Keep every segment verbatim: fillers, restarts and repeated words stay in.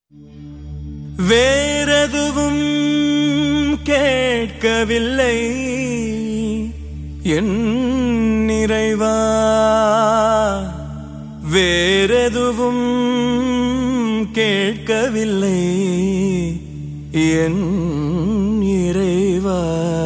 வேறெதுவும் கேட்கவில்லை என் நிறைவா, வேறெதுவும் கேட்கவில்லை என் இறைவா.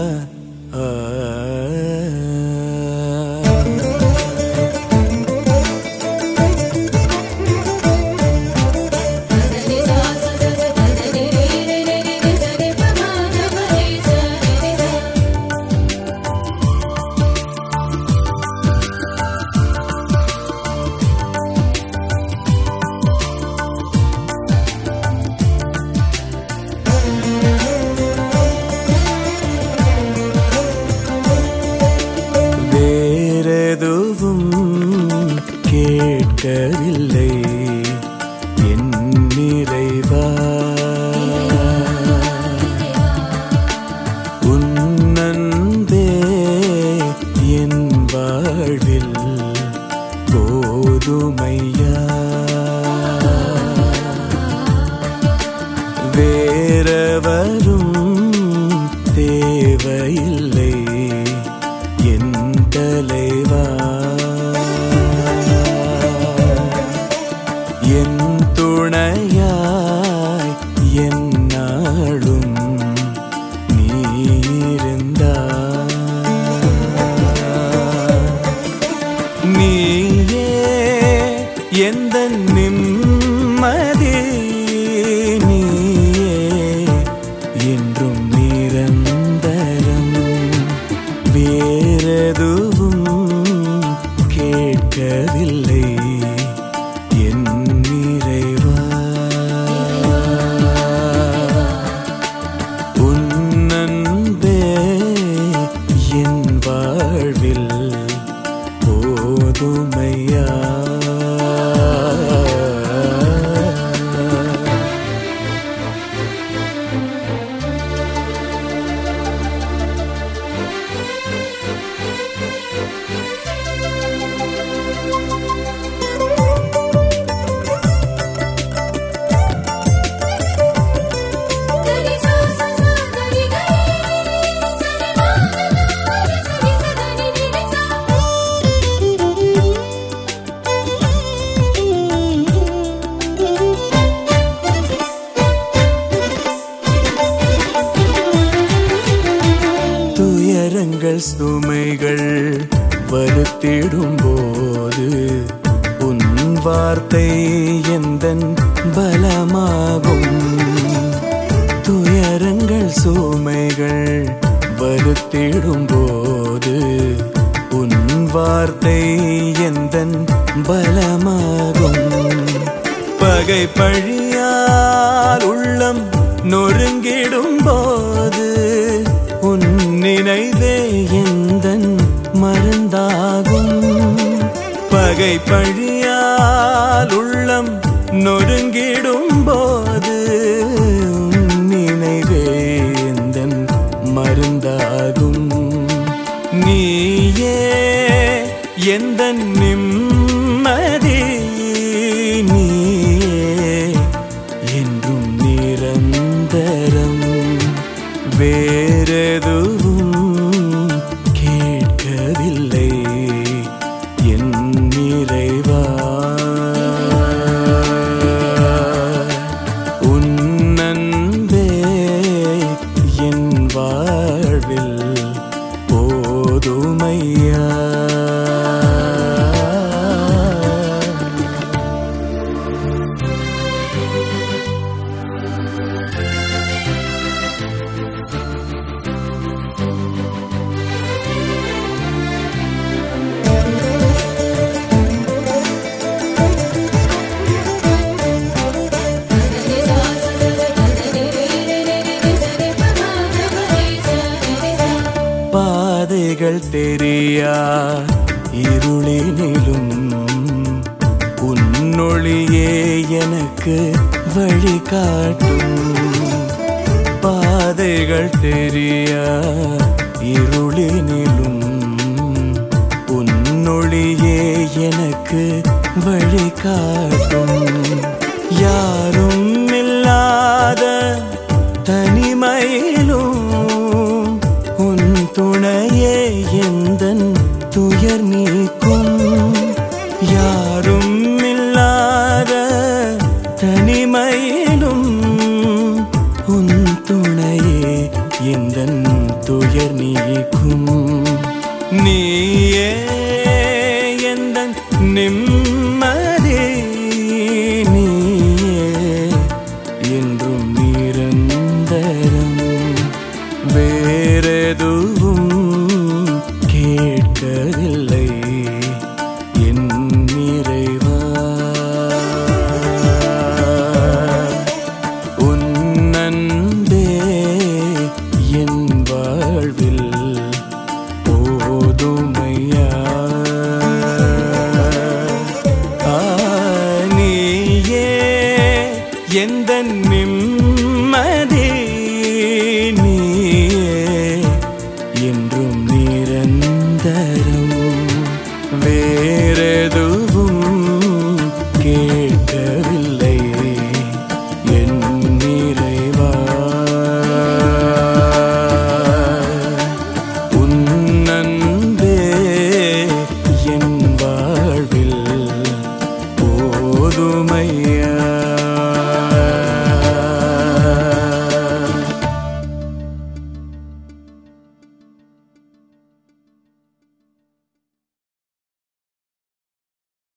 கேட்கவில்லை என் நிறைவா, உன் அன்பே என் வாழ்வில் போதுமையா. வேறவரும் தேவையில்லை என் தலைவா, என் துணையாய் என் நாளும் நீ இருந்தாய். நீயே எந்தன் நிம்மதி, நீயே என்றும் நிரந்தரம். வேறெதுவும் கேட்கவில்லை என் நிறைவா, உன் அன்பே என் வாழ்வில் போதுமையா. துயரங்கள் சுமைகள் வருத்திடும் போது உன் வார்த்தை எந்தன் பலமாகும். துயரங்கள் சுமைகள் வருத்திடும் போது உன் வார்த்தை எந்தன் பலமாகும். பகை பழியால் உள்ளம் நொறுங்கிடும் போது உன் நினைவே எந்தன் மருந்தாகும். பகை பழியால் உள்ளம் நொறுங்கிடும் போது உன் நினைவே எந்தன் மருந்தாகும். நீயே எந்தன் நிம்மதி, நீயே என்றும் நிரந்தரம். வேறெதுவும் கேட்கவில்லை என் நிறைவா, உன் அன்பே என் வாழ்வில் போதுமையா. பாதைகள் தெரியா இருளினிலும் உன்னொளியே எனக்கு வழிகாட்டும். பாதைகள் தெரியா இருளினிலும் உன்னொளியே எனக்கு வழிகாட்டும். யாரும் இல்லை தனிமையிலும் உன் துணையே எந்தன் துயர் நீக்கும். நீயே எந்தன் நிம்மதி, நீயே என்றும் நிரந்தரம். வேறெதுவும் கேட்கவில்லை என் நிறைவா. உன் அன்பே என் வாழ்வில் போதுமையா. நீயே எந்தன் நிம்மதி,